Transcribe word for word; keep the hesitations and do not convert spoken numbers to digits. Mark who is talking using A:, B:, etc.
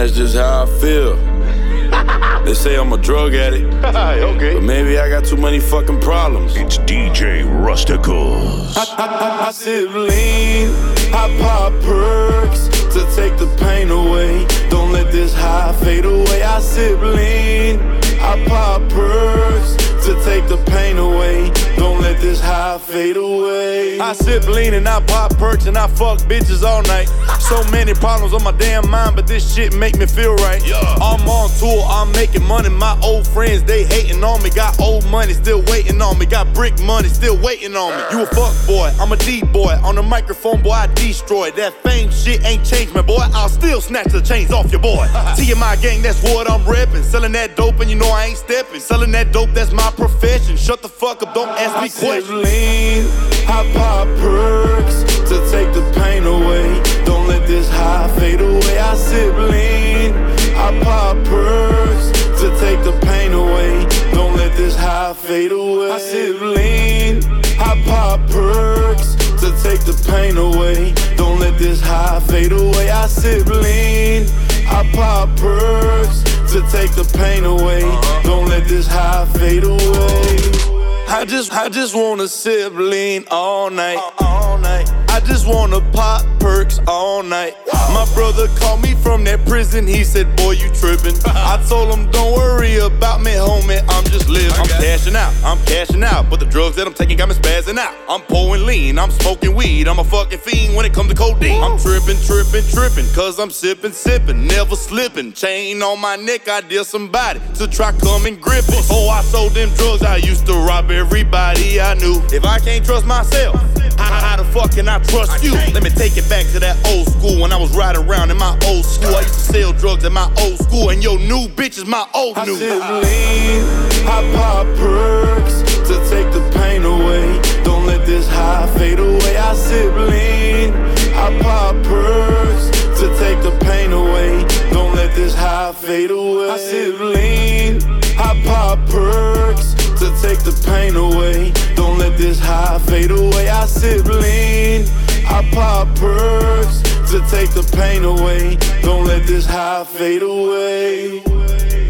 A: that's just how I feel. They say I'm a drug addict,
B: okay.
A: but maybe I got too many fucking problems.
C: It's D J Rusticals.
A: I, I, I, I sip lean, I pop perks to take the pain away. Don't let this high fade away. I sip lean, I pop perks to take the pain away. Don't let this high fade away. I sip lean and I pop perks and I fuck bitches all night. So many problems on my damn mind, but this shit make me feel right.
C: Yeah.
A: I'm on tour, I'm making money. My old friends, they hating on me. Got old money still waiting on me. Got brick money still waiting on me. You a fuck boy, I'm a D boy. On the microphone, boy, I destroy. That fame shit ain't changed me, boy. I'll still snatch the chains off your boy. T M I gang, that's what I'm reppin'. Selling that dope and you know I ain't steppin'. Selling that dope, that's my profession. Shut the fuck up, don't ask me questions. I lean, I pop perks to take the pain away. Don't let this high fade away. I sip lean, I pop perks to take the pain away. Don't let this high fade away. I sip lean, I pop perks to take the pain away. Don't let this high fade away. I sip lean, I pop perks to take the pain away. Don't let this high fade away. I just, I just wanna sip lean all night, all night. I just wanna pop perks all night. My brother called me from that prison. He said, boy, you trippin'. I told him, don't worry about me, homie. I'm just living. I'm cashing out, I'm cashing out. But the drugs that I'm taking got me spazzing out. I'm pouring lean, I'm smoking weed. I'm a fucking fiend when it comes to codeine. I'm trippin', trippin', trippin', cause I'm sippin', sippin', never slippin'. Chain on my neck, I dare somebody to try come and grip it. Oh, I sold them drugs, I used to rob everybody I knew. If I can't trust myself, how, how the fuck can I trust you? Let me take it back to that old school. When I was riding around in my old school, I used to sell drugs in my old school. And your new bitch is my old new. I sip lean, I pop perks to take the pain away. Don't let this high fade away. I sip lean, I pop perks to take the pain away. Don't let this high fade away. I sip lean, I pop perks to take the pain away. Don't let this high fade away. I sip lean, I pop perks to take the pain away. Don't let this high fade away.